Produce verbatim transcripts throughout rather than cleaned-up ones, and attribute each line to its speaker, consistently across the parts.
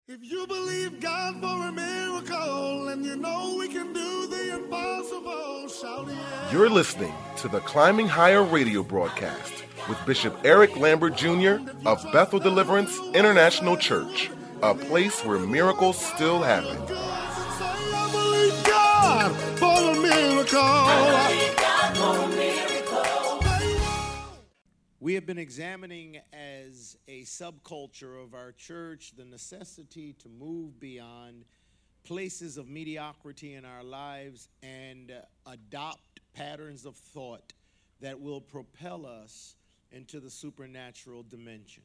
Speaker 1: If you believe God for a miracle and you know we can do the impossible, shout yeah.
Speaker 2: You're listening to the Climbing Higher radio broadcast with Bishop Eric Lambert Junior of Bethel Deliverance International Church, a place where miracles still happen.
Speaker 1: I believe God for a miracle. I believe God for a miracle.
Speaker 3: We have been examining as a subculture of our church the necessity to move beyond places of mediocrity in our lives and uh, adopt patterns of thought that will propel us into the supernatural dimension.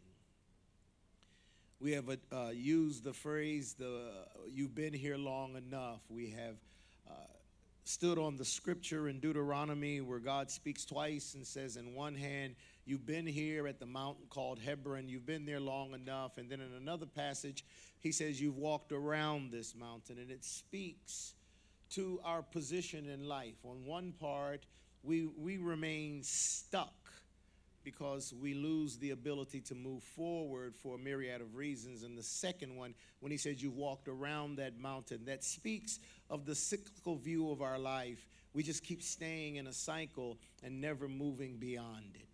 Speaker 3: We have uh, used the phrase, the you've been here long enough. We have uh, stood on the scripture in Deuteronomy where God speaks twice and says, in one hand, you've been here at the mountain called Hebron. You've been there long enough. And then in another passage, he says you've walked around this mountain. And it speaks to our position in life. On one part, we, we remain stuck because we lose the ability to move forward for a myriad of reasons. And the second one, when he says you've walked around that mountain, that speaks of the cyclical view of our life. We just keep staying in a cycle and never moving beyond it.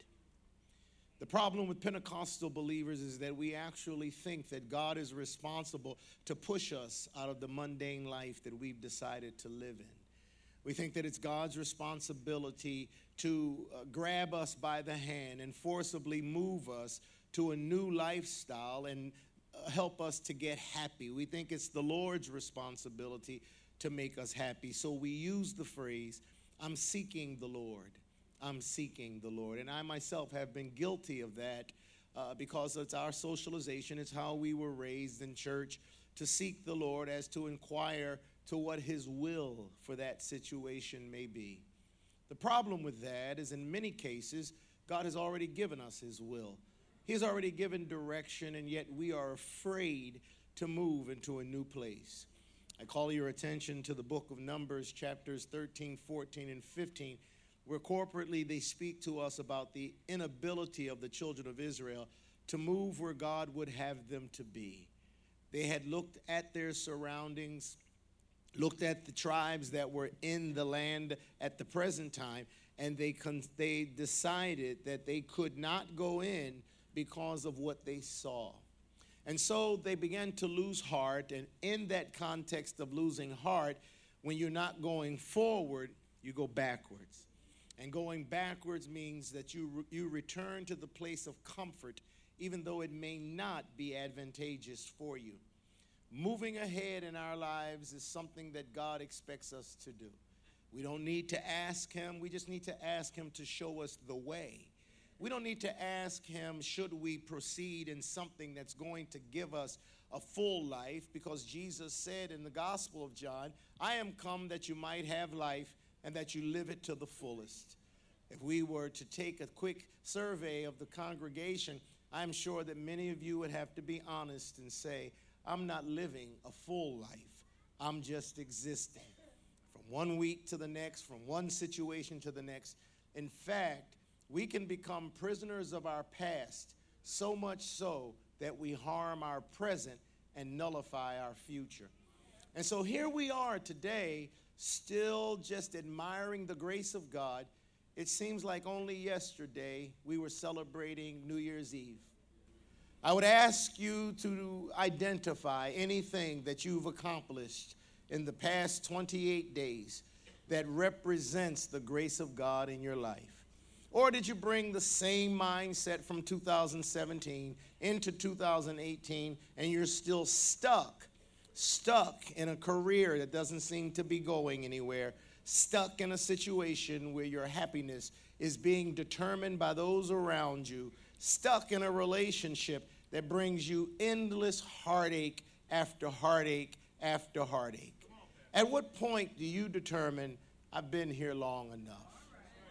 Speaker 3: The problem with Pentecostal believers is that we actually think that God is responsible to push us out of the mundane life that we've decided to live in. We think that it's God's responsibility to uh, grab us by the hand and forcibly move us to a new lifestyle and uh, help us to get happy. We think it's the Lord's responsibility to make us happy. So we use the phrase, I'm seeking the Lord. I'm seeking the Lord. And I myself have been guilty of that uh, because it's our socialization. It's how we were raised in church to seek the Lord as to inquire to what his will for that situation may be. The problem with that is in many cases, God has already given us his will. He's already given direction, and yet we are afraid to move into a new place. I call your attention to the book of Numbers, chapters thirteen, fourteen, and fifteen, where corporately they speak to us about the inability of the children of Israel to move where God would have them to be. They had looked at their surroundings, looked at the tribes that were in the land at the present time, and they con- they decided that they could not go in because of what they saw. And so they began to lose heart, and in that context of losing heart, when you're not going forward, you go backwards. And going backwards means that you re- you return to the place of comfort, even though it may not be advantageous for you. Moving ahead in our lives is something that God expects us to do. We don't need to ask him. We just need to ask him to show us the way. We don't need to ask him, should we proceed in something that's going to give us a full life, because Jesus said in the Gospel of John, I am come that you might have life and that you live it to the fullest. If we were to take a quick survey of the congregation, I'm sure that many of you would have to be honest and say, I'm not living a full life. I'm just existing from one week to the next, from one situation to the next. In fact, we can become prisoners of our past, so much so that we harm our present and nullify our future. And so here we are today, still just admiring the grace of God. It seems like only yesterday we were celebrating New Year's Eve. I would ask you to identify anything that you've accomplished in the past twenty-eight days that represents the grace of God in your life. Or did you bring the same mindset from two thousand seventeen into two thousand eighteen and you're still stuck? Stuck in a career that doesn't seem to be going anywhere, stuck in a situation where your happiness is being determined by those around you, stuck in a relationship that brings you endless heartache after heartache after heartache. At what point do you determine, I've been here long enough?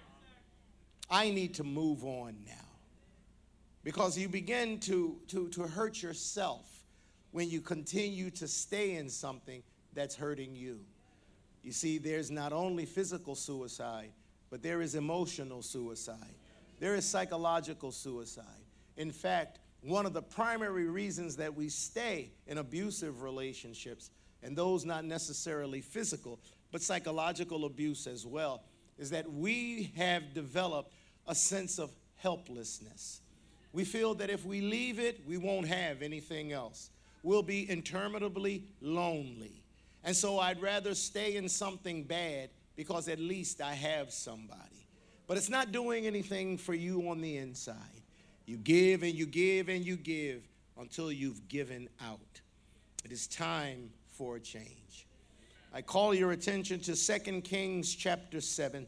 Speaker 3: I need to move on now. Because you begin to, to, to hurt yourself when you continue to stay in something that's hurting you. You see, there's not only physical suicide, but there is emotional suicide. There is psychological suicide. In fact, one of the primary reasons that we stay in abusive relationships, and those not necessarily physical, but psychological abuse as well, is that we have developed a sense of helplessness. We feel that if we leave it, we won't have anything else. We'll be interminably lonely. And so I'd rather stay in something bad because at least I have somebody. But it's not doing anything for you on the inside. You give and you give and you give until you've given out. It is time for a change. I call your attention to Second Kings chapter seven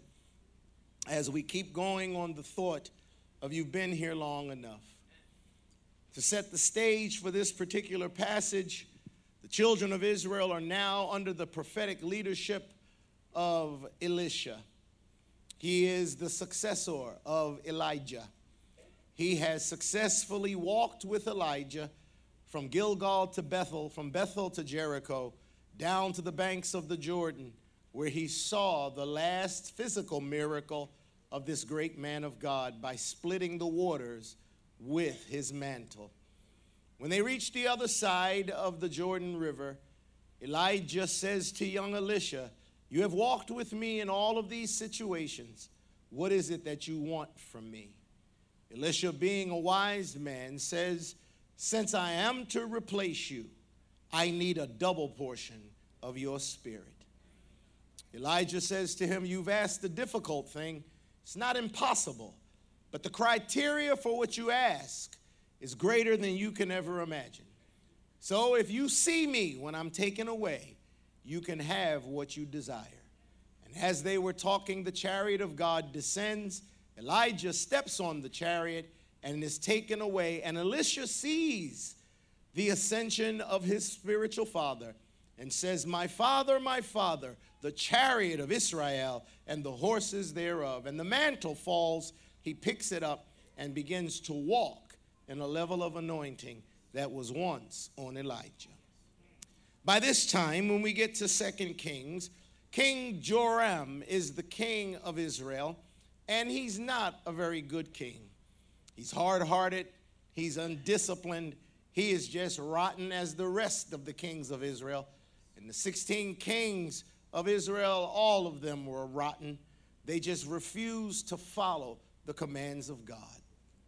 Speaker 3: as we keep going on the thought of you've been here long enough. To set the stage for this particular passage, the children of Israel are now under the prophetic leadership of Elisha. He is the successor of Elijah. He has successfully walked with Elijah from Gilgal to Bethel, from Bethel to Jericho, down to the banks of the Jordan, where he saw the last physical miracle of this great man of God by splitting the waters with his mantle. When they reached the other side of the Jordan River, Elijah says to young Elisha, "You have walked with me in all of these situations. What is it that you want from me?" Elisha, being a wise man, says, "Since I am to replace you, I need a double portion of your spirit." Elijah says to him, "You've asked a difficult thing. It's not impossible, but the criteria for what you ask is greater than you can ever imagine. So if you see me when I'm taken away, you can have what you desire." And as they were talking, the chariot of God descends. Elijah steps on the chariot and is taken away. And Elisha sees the ascension of his spiritual father and says, "My father, my father, the chariot of Israel and the horses thereof." And the mantle falls. He picks it up and begins to walk in a level of anointing that was once on Elijah. By this time, when we get to Second Kings, King Joram is the king of Israel, and he's not a very good king. He's hard-hearted. He's undisciplined. He is just rotten as the rest of the kings of Israel. And the sixteen kings of Israel, all of them were rotten. They just refused to follow the commands of God.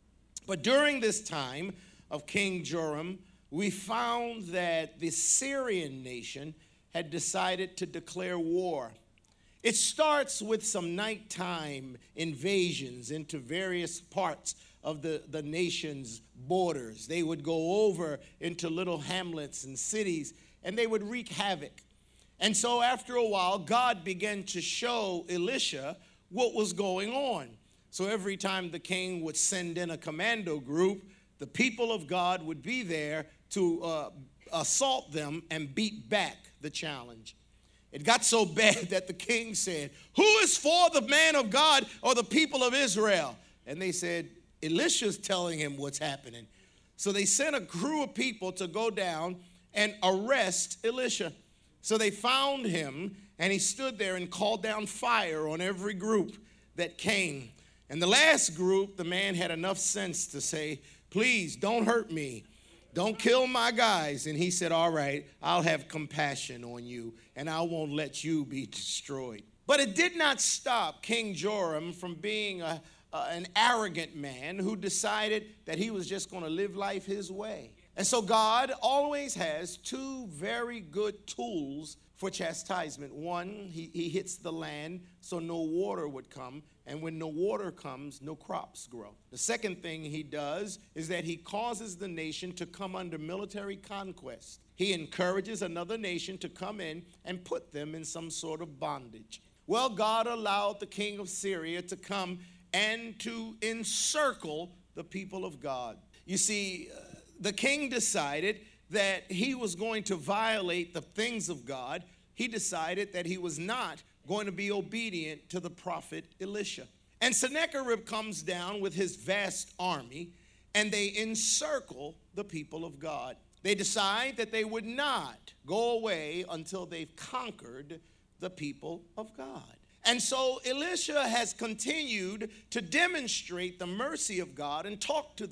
Speaker 3: But during this time of King Joram, we found that the Syrian nation had decided to declare war. It starts with some nighttime invasions into various parts of the, the nation's borders. They would go over into little hamlets and cities, and they would wreak havoc. And so after a while, God began to show Elisha what was going on. So every time the king would send in a commando group, the people of God would be there to uh, assault them and beat back the challenge. It got so bad that the king said, "Who is for the man of God or the people of Israel?" And they said, "Elisha's telling him what's happening." So they sent a crew of people to go down and arrest Elisha. So they found him, and he stood there and called down fire on every group that came. And the last group, the man had enough sense to say, "Please don't hurt me. Don't kill my guys." And he said, "All right, I'll have compassion on you, and I won't let you be destroyed." But it did not stop King Joram from being a, uh, an arrogant man who decided that he was just going to live life his way. And so God always has two very good tools for chastisement. One, he, he hits the land so no water would come. And when no water comes, no crops grow. The second thing he does is that he causes the nation to come under military conquest. He encourages another nation to come in and put them in some sort of bondage. Well, God allowed the king of Syria to come and to encircle the people of God. You see, uh, the king decided that he was going to violate the things of God. He decided that he was not going to be obedient to the prophet Elisha. And Sennacherib comes down with his vast army, and they encircle the people of God. They decide that they would not go away until they've conquered the people of God. And so Elisha has continued to demonstrate the mercy of God and talk to them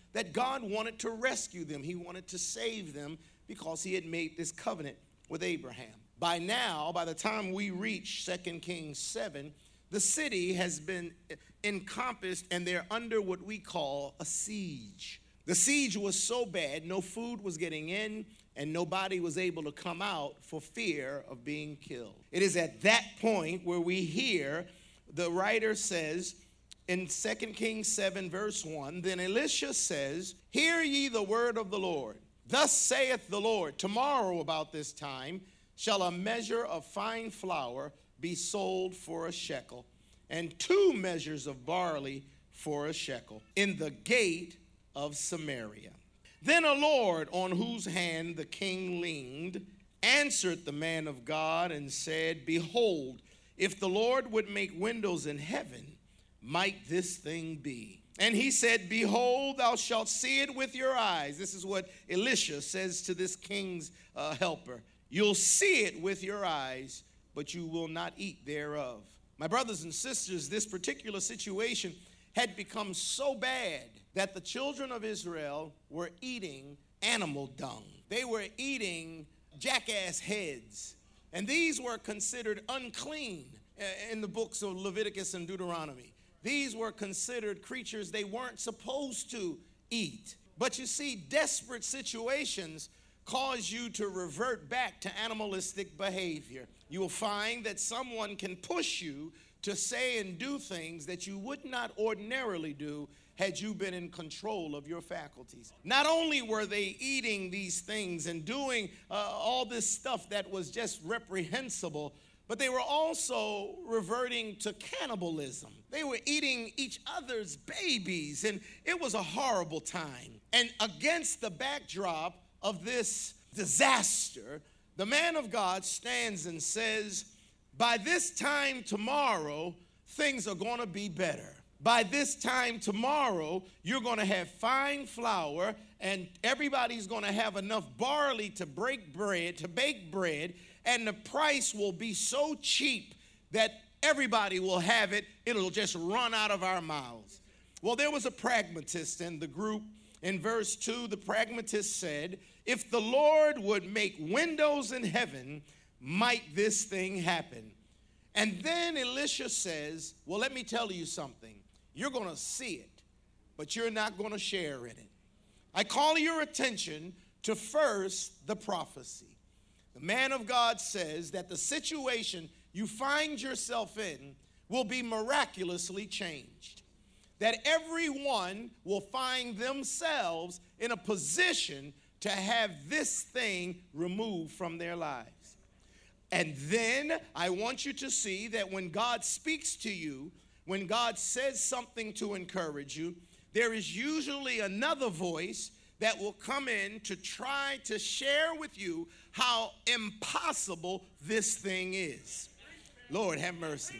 Speaker 3: that God wanted to rescue them. He wanted to save them because he had made this covenant with Abraham. By now, by the time we reach Second Kings seven, the city has been encompassed and they're under what we call a siege. The siege was so bad, no food was getting in and nobody was able to come out for fear of being killed. It is at that point where we hear the writer says in Second Kings seven verse one, then Elisha says, hear ye the word of the Lord. Thus saith the Lord, tomorrow about this time shall a measure of fine flour be sold for a shekel, and two measures of barley for a shekel, in the gate of Samaria. Then a Lord, on whose hand the king leaned, answered the man of God and said, behold, if the Lord would make windows in heaven, might this thing be? And he said, behold, thou shalt see it with your eyes. This is what Elisha says to this king's uh, helper. You'll see it with your eyes, but you will not eat thereof. My brothers and sisters, this particular situation had become so bad that the children of Israel were eating animal dung. They were eating jackass heads. And these were considered unclean in the books of Leviticus and Deuteronomy. These were considered creatures they weren't supposed to eat. But you see, desperate situations cause you to revert back to animalistic behavior. You will find that someone can push you to say and do things that you would not ordinarily do had you been in control of your faculties. Not only were they eating these things and doing uh, all this stuff that was just reprehensible, but they were also reverting to cannibalism. They were eating each other's babies, and it was a horrible time. And against the backdrop of this disaster, the man of God stands and says, by this time tomorrow, things are going to be better. By this time tomorrow, you're going to have fine flour, and everybody's going to have enough barley to break bread, to bake bread, and the price will be so cheap that everybody will have it. It'll just run out of our mouths. Well, there was a pragmatist in the group. In verse two, the pragmatist said, if the Lord would make windows in heaven, might this thing happen? And then Elisha says, well, let me tell you something. You're going to see it, but you're not going to share in it. I call your attention to first the prophecy. The man of God says that the situation you find yourself in will be miraculously changed. That everyone will find themselves in a position to have this thing removed from their lives. And then I want you to see that when God speaks to you, when God says something to encourage you, there is usually another voice that will come in to try to share with you how impossible this thing is. Lord, have mercy.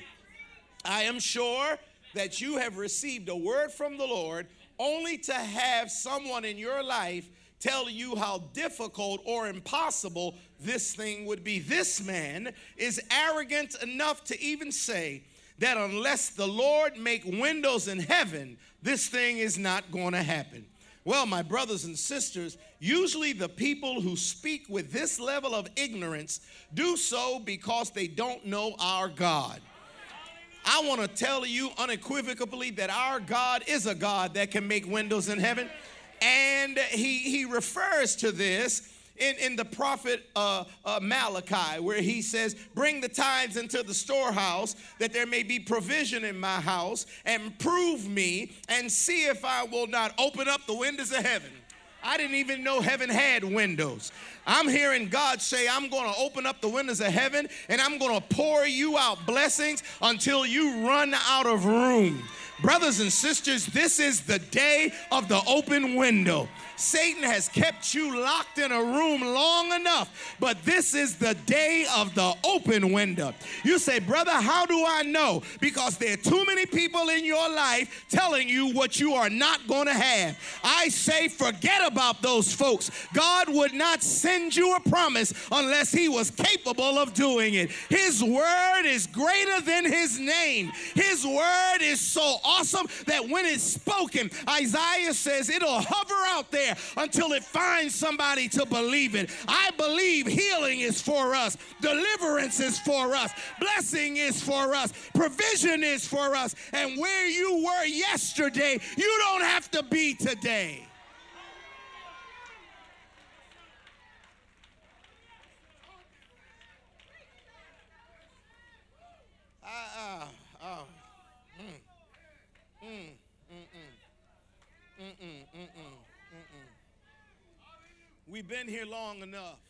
Speaker 3: I am sure that you have received a word from the Lord only to have someone in your life tell you how difficult or impossible this thing would be. This man is arrogant enough to even say that unless the Lord make windows in heaven, this thing is not going to happen. Well, my brothers and sisters, usually the people who speak with this level of ignorance do so because they don't know our God. I want to tell you unequivocally that our God is a God that can make windows in heaven. And he, he refers to this in, in the prophet uh, uh, Malachi, where he says, bring the tithes into the storehouse, that there may be provision in my house, and prove me, and see if I will not open up the windows of heaven. I didn't even know heaven had windows. I'm hearing God say, I'm going to open up the windows of heaven, and I'm going to pour you out blessings until you run out of room. Brothers and sisters, this is the day of the open window. Satan has kept you locked in a room long enough, but this is the day of the open window. You say, brother, how do I know? Because there are too many people in your life telling you what you are not going to have. I say, forget about those folks. God would not send you a promise unless he was capable of doing it. His word is greater than his name. His word is so awesome that when it's spoken, Isaiah says it'll hover out there until it finds somebody to believe it. I believe healing is for us. Deliverance is for us. Blessing is for us. Provision is for us. And where you were yesterday, you don't have to be today. Uh, uh, uh, mm, mm, mm, mm, mm, mm, mm, mm. We've been here long enough.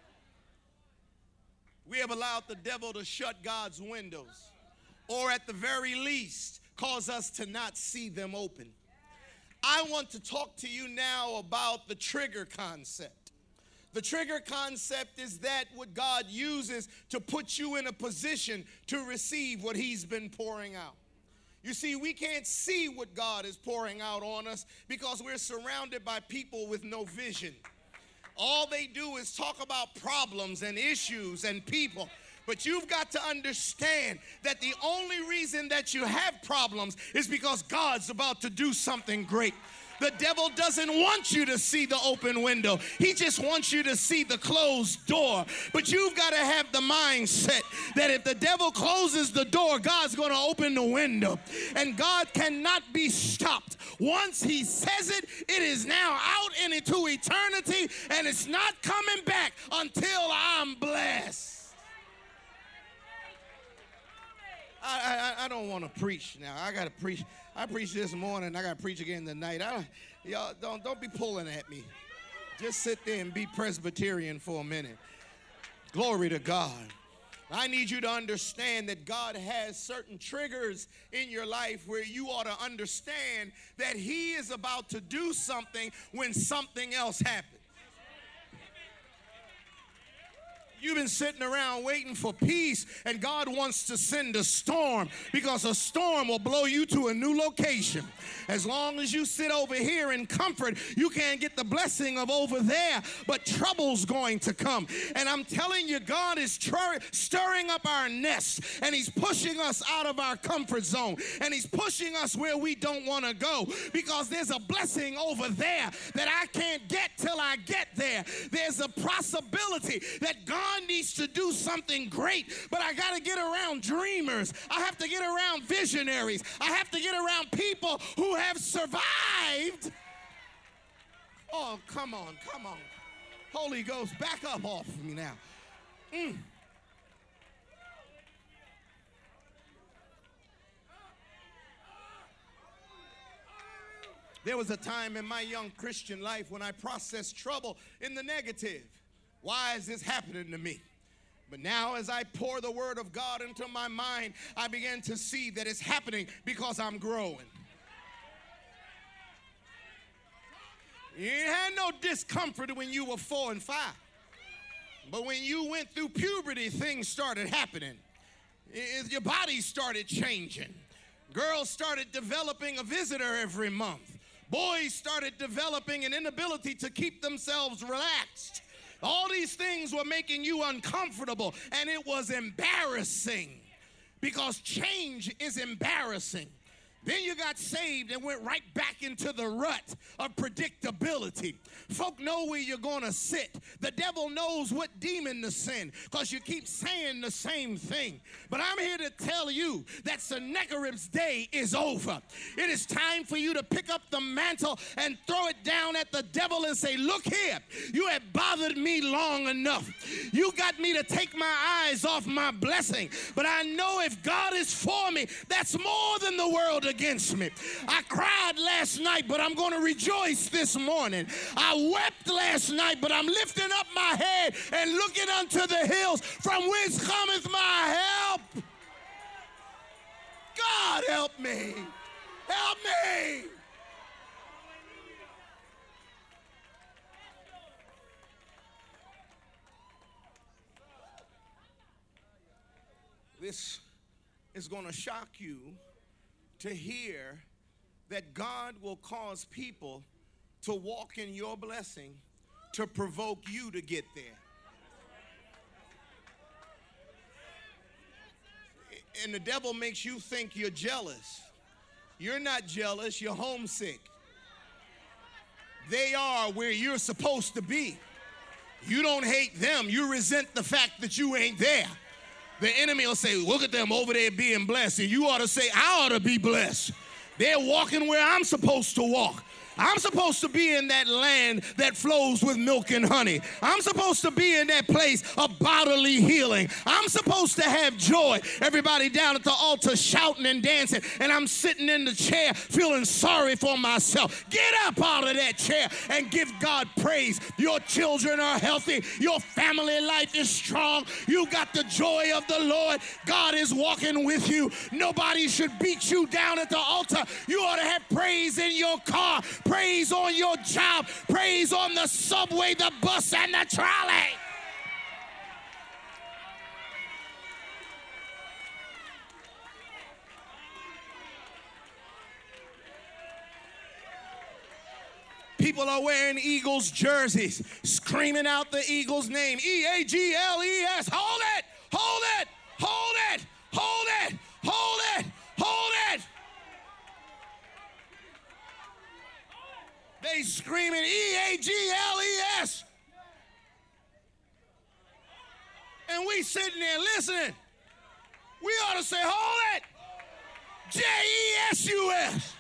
Speaker 3: We have allowed the devil to shut God's windows, or at the very least, cause us to not see them open. I want to talk to you now about the trigger concept. The trigger concept is that what God uses to put you in a position to receive what he's been pouring out. You see, we can't see what God is pouring out on us because we're surrounded by people with no vision. All they do is talk about problems and issues and people. But you've got to understand that the only reason that you have problems is because God's about to do something great. The devil doesn't want you to see the open window. He just wants you to see the closed door. But you've got to have the mindset that if the devil closes the door, God's going to open the window. And God cannot be stopped. Once he says it, it is now out and into eternity, and it's not coming back until I'm blessed. I, I, I don't want to preach now. I got to preach. I preached this morning. I got to preach again tonight. I, y'all don't don't be pulling at me. Just sit there and be Presbyterian for a minute. Glory to God. I need you to understand that God has certain triggers in your life where you ought to understand that he is about to do something when something else happens. You've been sitting around waiting for peace, and God wants to send a storm because a storm will blow you to a new location. As long as you sit over here in comfort, you can't get the blessing of over there, but trouble's going to come. And I'm telling you, God is tr- stirring up our nest, and he's pushing us out of our comfort zone, and he's pushing us where we don't want to go because there's a blessing over there that I can't get till I get there. There's a possibility that God needs to do something great, but I got to get around dreamers. I have to get around visionaries. I have to get around people who have survived. Oh, come on, come on. Holy Ghost, back up off of me now. Mm. There was a time in my young Christian life when I processed trouble in the negative. Why is this happening to me? But now as I pour the word of God into my mind, I begin to see that it's happening because I'm growing. You ain't had no discomfort when you were four and five. But when you went through puberty, things started happening. It, your body started changing. Girls started developing a visitor every month. Boys started developing an inability to keep themselves relaxed. All these things were making you uncomfortable, and it was embarrassing because change is embarrassing. Then you got saved and went right back into the rut of predictability. Folk know where you're going to sit. The devil knows what demon to send because you keep saying the same thing. But I'm here to tell you that Sennacherib's day is over. It is time for you to pick up the mantle and throw it down at the devil and say, look here, you have bothered me long enough. You got me to take my eyes off my blessing. But I know if God is for me, that's more than the world against me. I cried last night, but I'm going to rejoice this morning. I wept last night, but I'm lifting up my head and looking unto the hills from whence cometh my help. God help me. Help me. This is going to shock you to hear that God will cause people to walk in your blessing to provoke you to get there. And the devil makes you think you're jealous. You're not jealous, you're homesick. They are where you're supposed to be. You don't hate them, you resent the fact that you ain't there. The enemy will say, look at them over there being blessed. And you ought to say, I ought to be blessed. They're walking where I'm supposed to walk. I'm supposed to be in that land that flows with milk and honey. I'm supposed to be in that place of bodily healing. I'm supposed to have joy. Everybody down at the altar shouting and dancing, and I'm sitting in the chair feeling sorry for myself. Get up out of that chair and give God praise. Your children are healthy. Your family life is strong. You got the joy of the Lord. God is walking with you. Nobody should beat you down at the altar. You ought to have praise in your car. Praise on your job, praise on the subway, the bus, and the trolley. People are wearing Eagles jerseys, screaming out the Eagles name, E A G L E S. Hold it, hold it, hold it, hold it, hold it, hold it. They screaming E A G L E S. And we sitting there listening. We ought to say, hold it. J E S U S.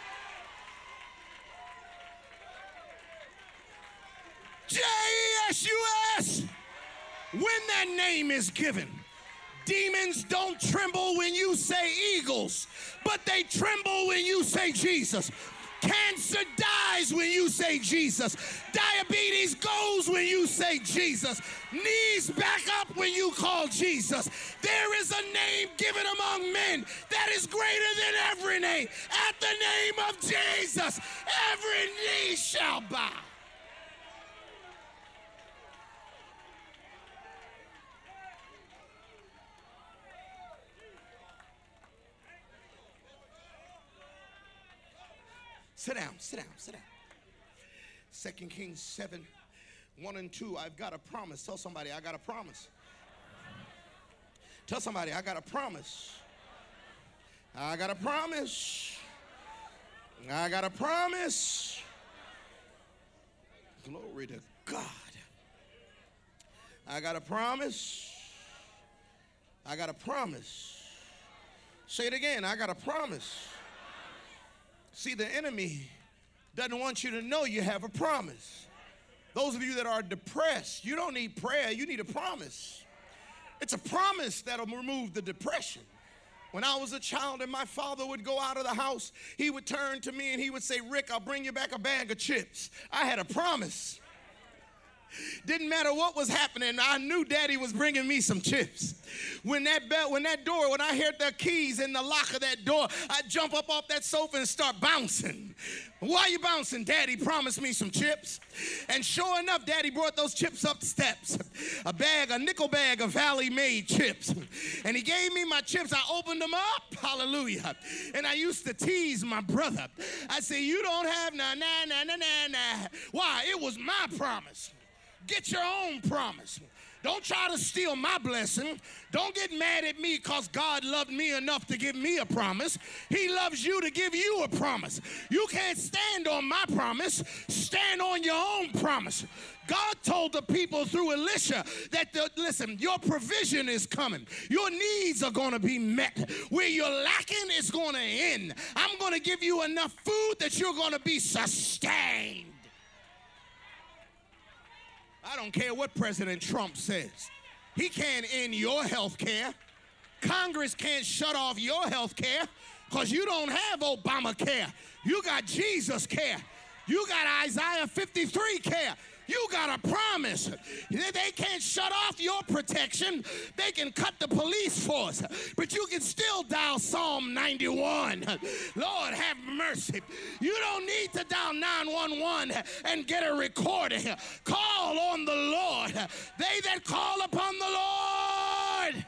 Speaker 3: J E S U S. When that name is given, demons don't tremble when you say Eagles, but they tremble when you say Jesus. Cancer dies when you say Jesus. Diabetes goes when you say Jesus. Knees back up when you call Jesus. There is a name given among men that is greater than every name. At the name of Jesus, every knee shall bow. Sit down, sit down, sit down. Second Kings seven, one and two. I've got a promise. Tell somebody, I got a promise. Tell somebody, I got a promise. I got a promise. I got a promise. Glory to God. I got a promise. I got a promise. Say it again, I got a promise. See, the enemy doesn't want you to know you have a promise. Those of you that are depressed, you don't need prayer, you need a promise. It's a promise that'll remove the depression. When I was a child and my father would go out of the house, he would turn to me and he would say, Rick, I'll bring you back a bag of chips. I had a promise. Didn't matter what was happening, I knew Daddy was bringing me some chips. When that bell, when that door, when I heard the keys in the lock of that door, I'd jump up off that sofa and start bouncing. Why are you bouncing? Daddy promised me some chips. And sure enough, Daddy brought those chips up the steps. A bag, a nickel bag of Valley Made chips. And he gave me my chips. I opened them up. Hallelujah. And I used to tease my brother. I said, you don't have na na na na na na. Why? It was my promise. Get your own promise. Don't try to steal my blessing. Don't get mad at me because God loved me enough to give me a promise. He loves you to give you a promise. You can't stand on my promise. Stand on your own promise. God told the people through Elisha that, the, listen, your provision is coming. Your needs are going to be met. Where you're lacking is going to end. I'm going to give you enough food that you're going to be sustained. I don't care what President Trump says. He can't end your health care. Congress can't shut off your health care because you don't have Obamacare. You got Jesus care. You got Isaiah fifty-three care. You got a promise. They can't shut off your protection. They can cut the police force, but you can still dial Psalm ninety-one. Lord, have mercy. You don't need to dial nine one one and get a recording. Call on the Lord. They that call upon the Lord.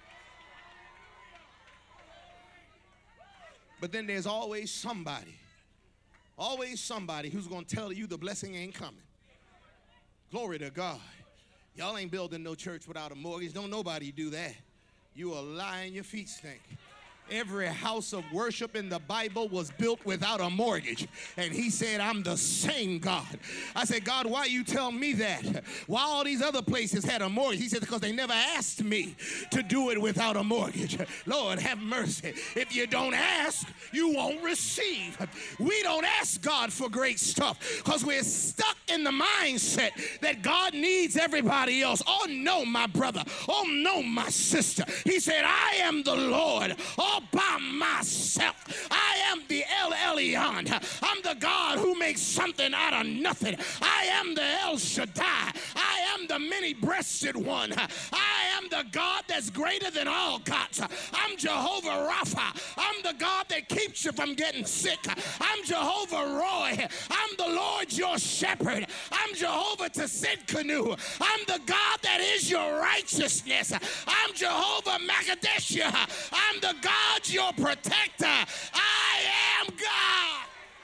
Speaker 3: But then there's always somebody, always somebody who's going to tell you the blessing ain't coming. Glory to God. Y'all ain't building no church without a mortgage. Don't nobody do that. You a lie and your feet stink. Every house of worship in the Bible was built without a mortgage. And he said, I'm the same God. I said, God, why you tell me that? Why all these other places had a mortgage? He said, because they never asked me to do it without a mortgage. Lord, have mercy. If you don't ask, you won't receive. We don't ask God for great stuff because we're stuck in the mindset that God needs everybody else. Oh, no, my brother. Oh, no, my sister. He said, I am the Lord. All by myself. I am the El Elyon. I'm the God who makes something out of nothing. I am the El Shaddai. I am the many-breasted one. I am the God that's greater than all gods. I'm Jehovah Rapha. I'm the God that keeps you from getting sick. I'm Jehovah Roy. I'm the Lord your shepherd. I'm Jehovah Tsidkenu. I'm the God that is your righteousness. I'm Jehovah Makadeshia. I'm the God your protector. I am God.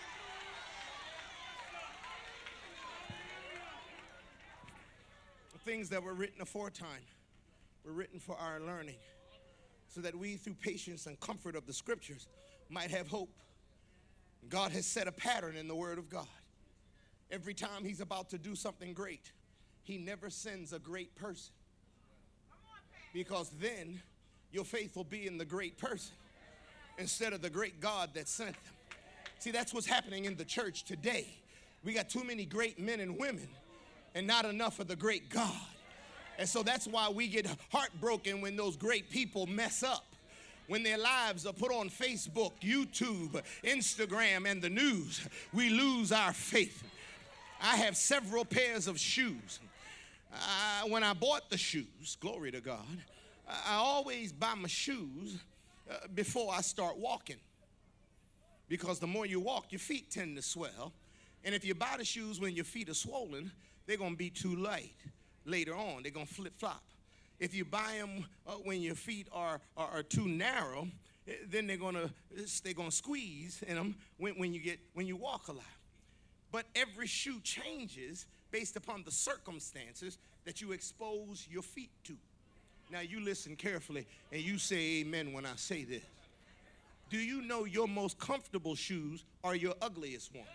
Speaker 3: The things that were written aforetime were written for our learning, so that we, through patience and comfort of the scriptures, might have hope. God has set a pattern in the Word of God. Every time he's about to do something great, he never sends a great person, because then your faith will be in the great person instead of the great God that sent them. See, that's what's happening in the church today. We got too many great men and women and not enough of the great God. And so that's why we get heartbroken when those great people mess up. When their lives are put on Facebook, YouTube, Instagram, and the news, we lose our faith. I have several pairs of shoes. Uh, when I bought the shoes, glory to God, I always buy my shoes uh, before I start walking, because the more you walk, your feet tend to swell. And if you buy the shoes when your feet are swollen, they're going to be too light later on. They're going to flip-flop. If you buy them uh, when your feet are, are, are too narrow, then they're going to they're going to squeeze in them when, when you get when you walk a lot. But every shoe changes based upon the circumstances that you expose your feet to. Now, you listen carefully, and you say amen when I say this. Do you know your most comfortable shoes are your ugliest ones?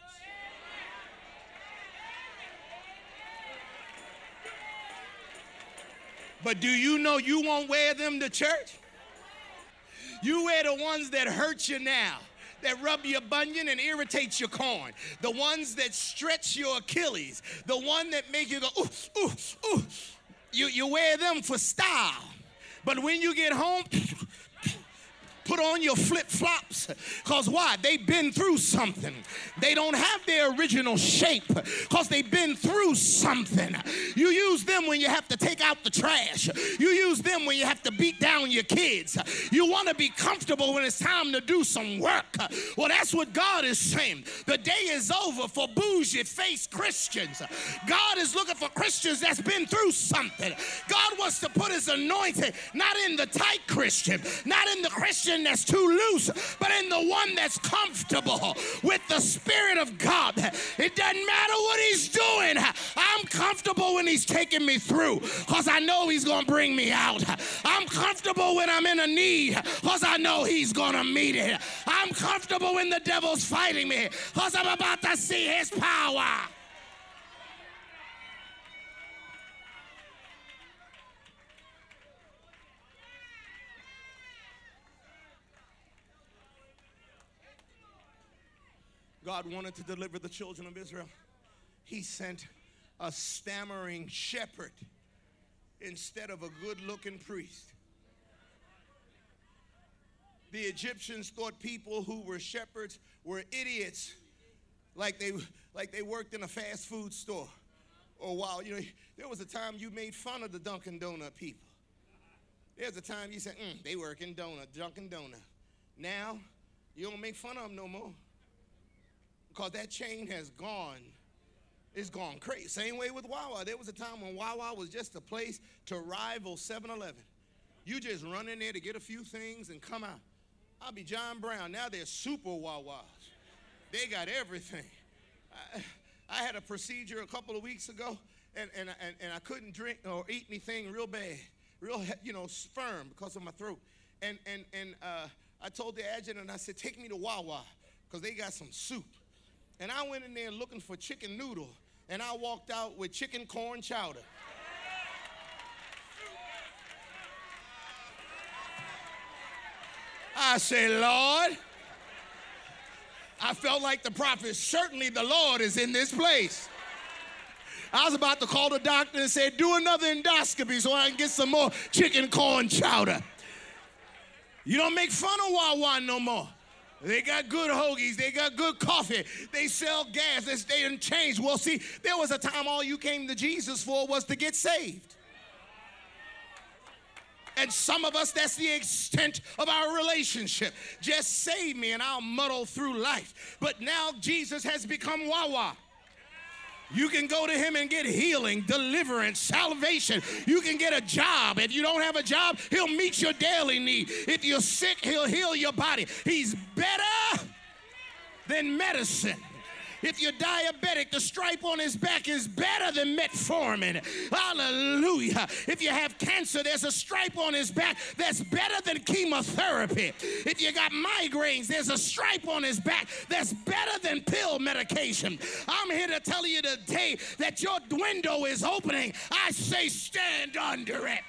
Speaker 3: But do you know you won't wear them to church? You wear the ones that hurt you now, that rub your bunion and irritate your corn, the ones that stretch your Achilles, the one that make you go, ooh, ooh, ooh. You, you wear them for style. But when you get home, put on your flip-flops, because why? They've been through something. They don't have their original shape because they've been through something. You use them when you have to take out the trash. You use them when you have to beat down your kids. You want to be comfortable when it's time to do some work. Well, that's what God is saying. The day is over for bougie-faced Christians. God is looking for Christians that's been through something. God wants to put his anointing not in the tight Christian, not in the Christian that's too loose, but in the one that's comfortable with the Spirit of God. It doesn't matter what he's doing. I'm comfortable when he's taking me through, because I know he's going to bring me out. I'm comfortable when I'm in a need, because I know he's going to meet it. I'm comfortable when the devil's fighting me, because I'm about to see his power. God wanted to deliver the children of Israel. He sent a stammering shepherd instead of a good-looking priest. The Egyptians thought people who were shepherds were idiots, like they like they worked in a fast food store. Or while you know, there was a time you made fun of the Dunkin' Donut people. There's a time you said, mm, they work in donut, Dunkin' Donut. Now you don't make fun of them no more, because that chain has gone. It's gone crazy. Same way with Wawa. There was a time when Wawa was just a place to rival seven eleven. You just run in there to get a few things and come out. I'll be John Brown. Now they're super Wawas. They got everything. I, I had a procedure a couple of weeks ago, and, and, and, and I couldn't drink or eat anything real bad, real, you know, firm because of my throat. And, and, and uh, I told the adjutant, I said, take me to Wawa, because they got some soup. And I went in there looking for chicken noodle, and I walked out with chicken corn chowder. I say, Lord, I felt like the prophet, certainly the Lord is in this place. I was about to call the doctor and say, do another endoscopy so I can get some more chicken corn chowder. You don't make fun of Wawa no more. They got good hoagies. They got good coffee. They sell gas. They, they didn't change. Well, see, there was a time all you came to Jesus for was to get saved. And some of us, that's the extent of our relationship. Just save me and I'll muddle through life. But now Jesus has become Wawa. You can go to him and get healing, deliverance, salvation. You can get a job. If you don't have a job, he'll meet your daily need. If you're sick, he'll heal your body. He's better than medicine. If you're diabetic, the stripe on his back is better than metformin. Hallelujah. If you have cancer, there's a stripe on his back that's better than chemotherapy. If you got migraines, there's a stripe on his back that's better than pill medication. I'm here to tell you today that your window is opening. I say stand under it.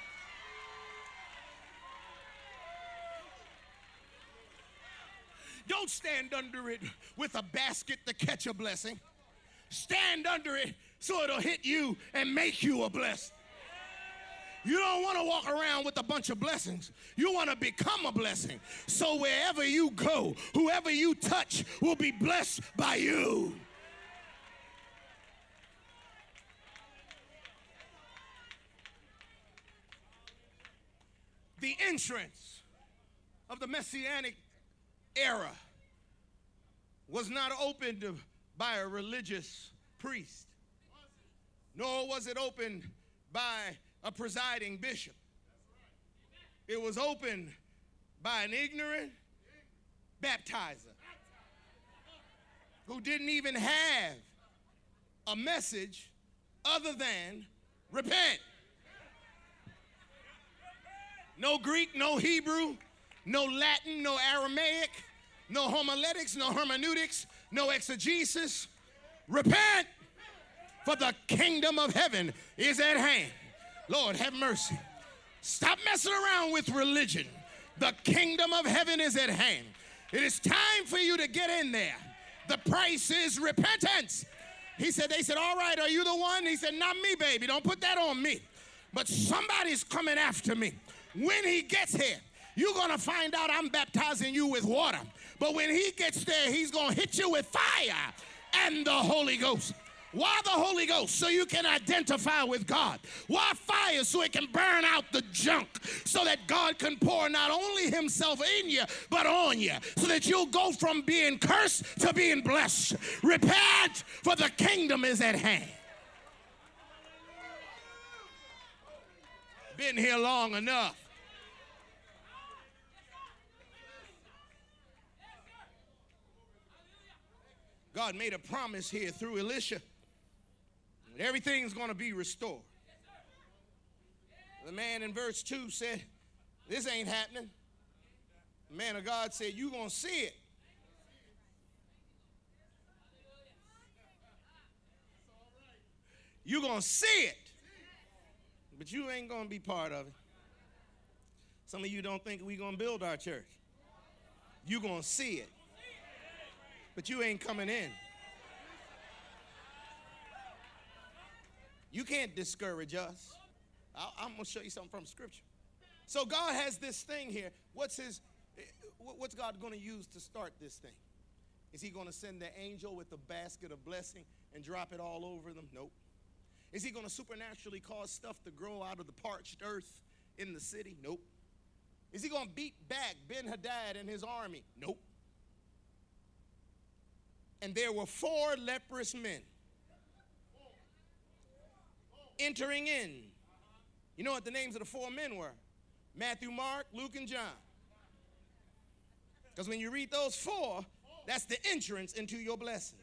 Speaker 3: Don't stand under it with a basket to catch a blessing. Stand under it so it'll hit you and make you a blessing. You don't want to walk around with a bunch of blessings. You want to become a blessing. So wherever you go, whoever you touch will be blessed by you. The entrance of the Messianic era was not opened by a religious priest, nor was it opened by a presiding bishop. It was opened by an ignorant baptizer who didn't even have a message other than repent. No Greek, no Hebrew, no Latin, no Aramaic, no homiletics, no hermeneutics, no exegesis. Repent, for the kingdom of heaven is at hand. Lord, have mercy. Stop messing around with religion. The kingdom of heaven is at hand. It is time for you to get in there. The price is repentance. He said, they said, all right, are you the one? He said, not me, baby. Don't put that on me. But somebody's coming after me. When he gets here, you're going to find out I'm baptizing you with water. But when he gets there, he's going to hit you with fire and the Holy Ghost. Why the Holy Ghost? So you can identify with God. Why fire? So it can burn out the junk. So that God can pour not only himself in you, but on you. So that you'll go from being cursed to being blessed. Repent, for the kingdom is at hand. Been here long enough. God made a promise here through Elisha that everything's going to be restored. The man in verse two said, this ain't happening. The man of God said, you're going to see it. You're going to see it. But you ain't going to be part of it. Some of you don't think we're going to build our church. You're going to see it. But you ain't coming in. You can't discourage us. I'll, I'm going to show you something from Scripture. So God has this thing here. What's his? What's God going to use to start this thing? Is he going to send the angel with a basket of blessing and drop it all over them? Nope. Is he going to supernaturally cause stuff to grow out of the parched earth in the city? Nope. Is he going to beat back Ben-Hadad and his army? Nope. And there were four leprous men entering in. You know what the names of the four men were? Matthew, Mark, Luke, and John. Because when you read those four, that's the entrance into your blessing.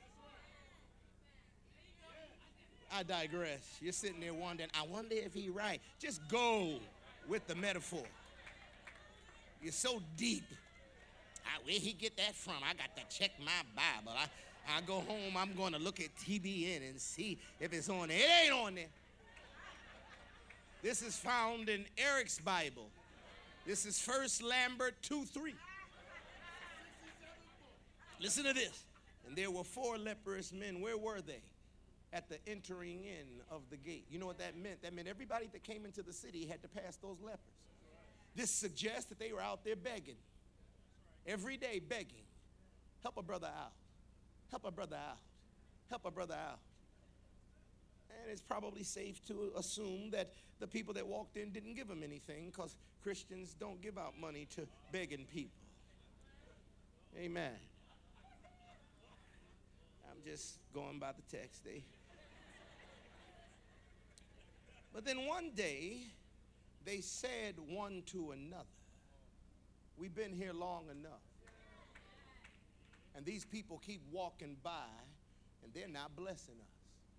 Speaker 3: I digress. You're sitting there wondering, I wonder if he's right. Just go with the metaphor. You're so deep I, where he get that from? I got to check my Bible. I, I go home, I'm going to look at T B N and see if it's on there. It ain't on there. This is found in Eric's Bible. This is First Lambert two three. Listen to this. And there were four leprous men. Where were they? At the entering in of the gate. You know what that meant? That meant everybody that came into the city had to pass those lepers. This suggests that they were out there begging. Every day begging. Help a brother out. Help a brother out. Help a brother out. And it's probably safe to assume that the people that walked in didn't give them anything, because Christians don't give out money to begging people. Amen. I'm just going by the text. They. But then one day, they said one to another, we've been here long enough. And these people keep walking by, and they're not blessing us.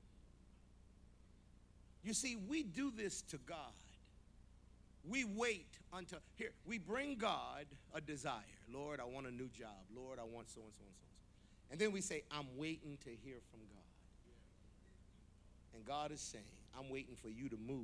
Speaker 3: You see, we do this to God. We wait until, here, we bring God a desire. Lord, I want a new job. Lord, I want so and so and so and so. And then we say, I'm waiting to hear from God. And God is saying, I'm waiting for you to move.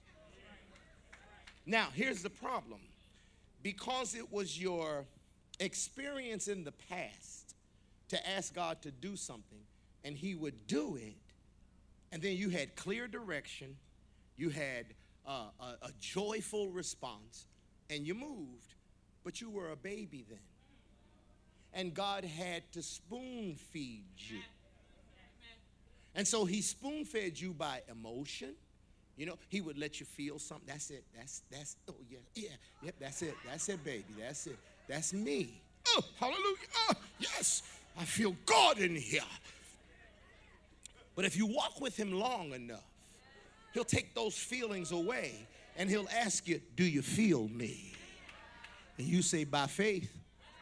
Speaker 3: Now, here's the problem. Because it was your experience in the past to ask God to do something, and he would do it, and then you had clear direction, you had uh, a, a joyful response, and you moved, but you were a baby then. And God had to spoon feed you. And so he spoon fed you by emotion. You know, he would let you feel something. That's it. That's, that's, oh, yeah, yeah, yep, that's it. That's it, baby. That's it. That's me. Oh, hallelujah. Oh, yes, I feel God in here. But if you walk with him long enough, he'll take those feelings away, and he'll ask you, do you feel me? And you say, by faith.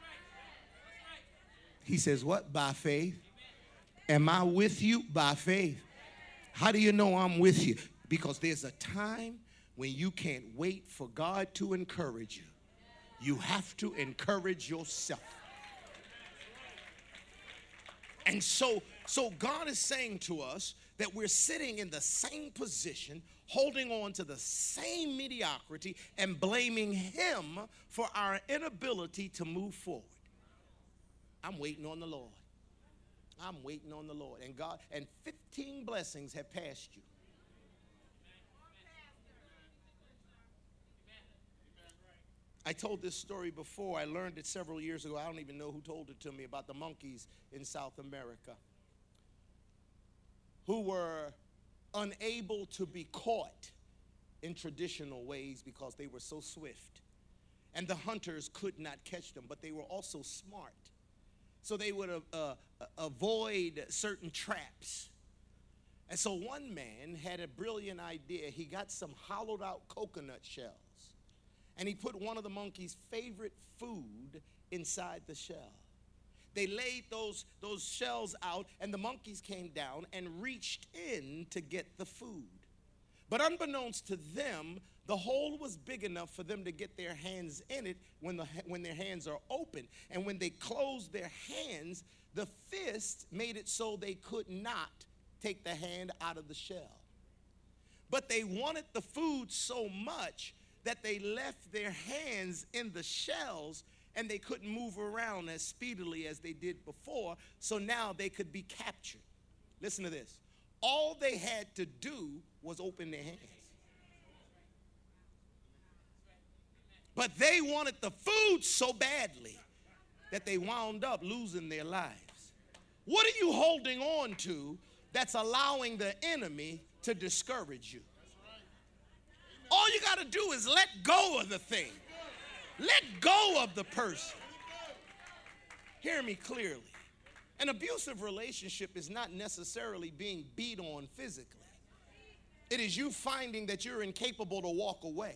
Speaker 3: He says, what? By faith. Am I with you? By faith. How do you know I'm with you? Because there's a time when you can't wait for God to encourage you. You have to encourage yourself. And so, so God is saying to us that we're sitting in the same position, holding on to the same mediocrity, and blaming him for our inability to move forward. I'm waiting on the Lord. I'm waiting on the Lord. And God, and fifteen blessings have passed you. I told this story before. I learned it several years ago. I don't even know who told it to me, about the monkeys in South America who were unable to be caught in traditional ways because they were so swift. And the hunters could not catch them, but they were also smart. So they would uh, uh, avoid certain traps. And so one man had a brilliant idea. He got some hollowed out coconut shells, and he put one of the monkey's favorite food inside the shell. They laid those, those shells out, and the monkeys came down and reached in to get the food. But unbeknownst to them, the hole was big enough for them to get their hands in it when, the, when their hands are open. And when they closed their hands, the fist made it so they could not take the hand out of the shell. But they wanted the food so much that they left their hands in the shells, and they couldn't move around as speedily as they did before, so now they could be captured. Listen to this. All they had to do was open their hands. But they wanted the food so badly that they wound up losing their lives. What are you holding on to that's allowing the enemy to discourage you? All you got to do is let go of the thing. Let go of the person. Hear me clearly. An abusive relationship is not necessarily being beat on physically. It is you finding that you're incapable to walk away.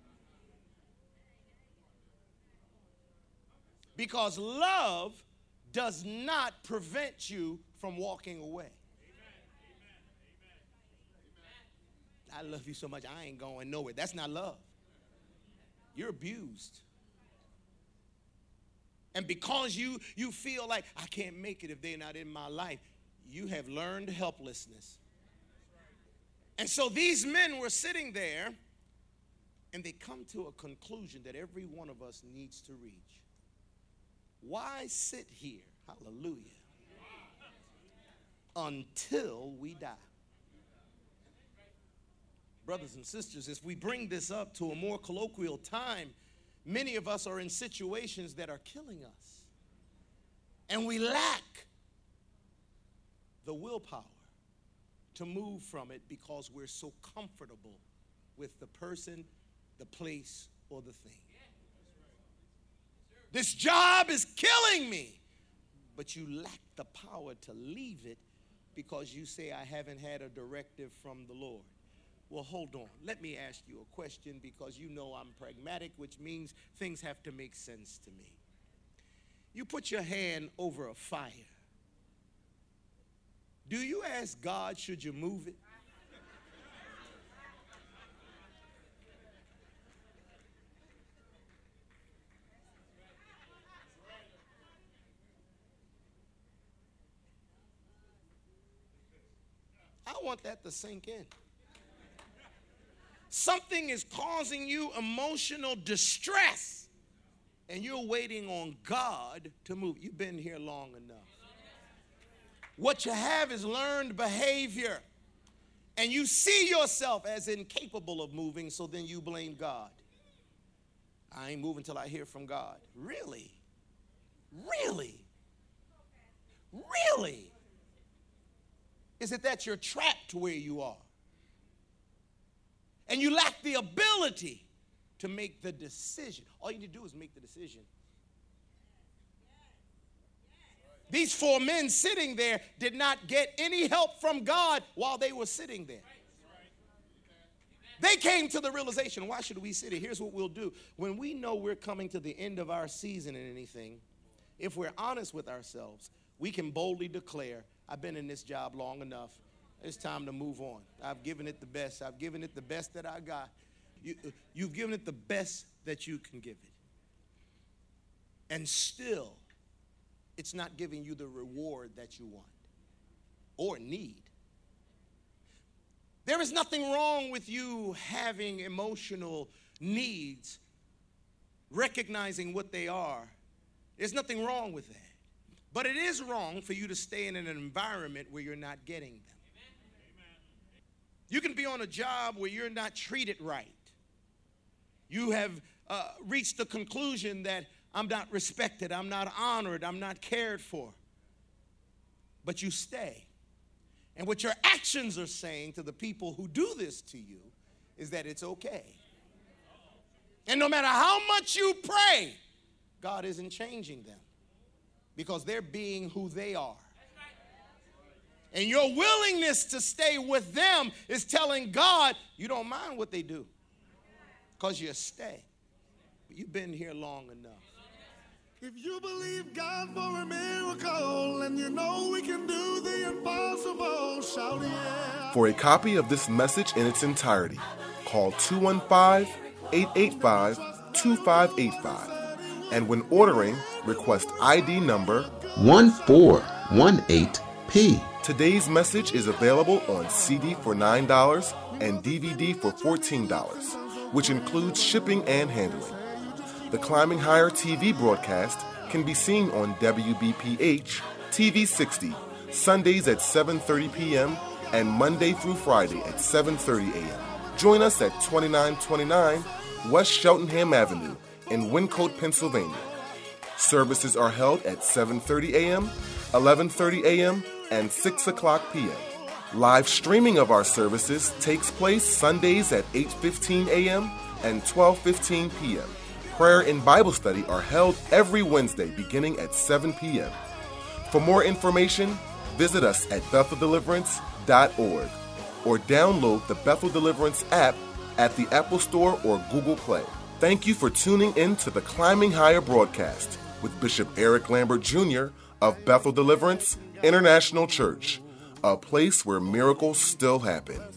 Speaker 3: Because love does not prevent you from walking away. I love you so much, I ain't going nowhere. That's not love. You're abused. And because you, you feel like, I can't make it if they're not in my life, you have learned helplessness. And so these men were sitting there, and they come to a conclusion that every one of us needs to reach. Why sit here, hallelujah, until we die? Brothers and sisters, as we bring this up to a more colloquial time, many of us are in situations that are killing us. And we lack the willpower to move from it because we're so comfortable with the person, the place, or the thing. This job is killing me, but you lack the power to leave it because you say, I haven't had a directive from the Lord. Well, hold on. Let me ask you a question because you know I'm pragmatic, which means things have to make sense to me. You put your hand over a fire. Do you ask God, should you move it? I want that to sink in. Something is causing you emotional distress, and you're waiting on God to move. You've been here long enough. What you have is learned behavior, and you see yourself as incapable of moving, so then you blame God. I ain't moving till I hear from God. Really? Really? Really? Is it that you're trapped where you are? And you lack the ability to make the decision. All you need to do is make the decision. These four men sitting there did not get any help from God while they were sitting there. They came to the realization, why should we sit here? Here's what we'll do. When we know we're coming to the end of our season in anything, if we're honest with ourselves, we can boldly declare, I've been in this job long enough. It's time to move on. I've given it the best. I've given it the best that I got. You, you've given it the best that you can give it. And still, it's not giving you the reward that you want or need. There is nothing wrong with you having emotional needs, recognizing what they are. There's nothing wrong with that. But it is wrong for you to stay in an environment where you're not getting them. You can be on a job where you're not treated right. You have uh, reached the conclusion that I'm not respected, I'm not honored, I'm not cared for. But you stay. And what your actions are saying to the people who do this to you is that it's okay. And no matter how much you pray, God isn't changing them because they're being who they are. And your willingness to stay with them is telling God you don't mind what they do because you stay. But you've been here long enough.
Speaker 1: If you believe God for a miracle and you know we can do the impossible, shout yeah.
Speaker 2: For a copy of this message in its entirety, call two one five, eight eight five, two five eight five. And when ordering, request I D number
Speaker 4: one four one eight P.
Speaker 2: Today's message is available on C D for nine dollars and D V D for fourteen dollars, which includes shipping and handling. The Climbing Higher T V broadcast can be seen on W B P H T V sixty, Sundays at seven thirty p.m. and Monday through Friday at seven thirty a.m. Join us at twenty-nine twenty-nine West Cheltenham Avenue in Wyncote, Pennsylvania. Services are held at seven thirty a.m., eleven thirty a.m., and six o'clock p.m. Live streaming of our services takes place Sundays at eight fifteen a.m. and twelve fifteen p.m. Prayer and Bible study are held every Wednesday beginning at seven p.m. For more information, visit us at bethel deliverance dot org or download the Bethel Deliverance app at the Apple Store or Google Play. Thank you for tuning in to the Climbing Higher broadcast with Bishop Eric Lambert Junior of Bethel Deliverance International Church, a place where miracles still happen.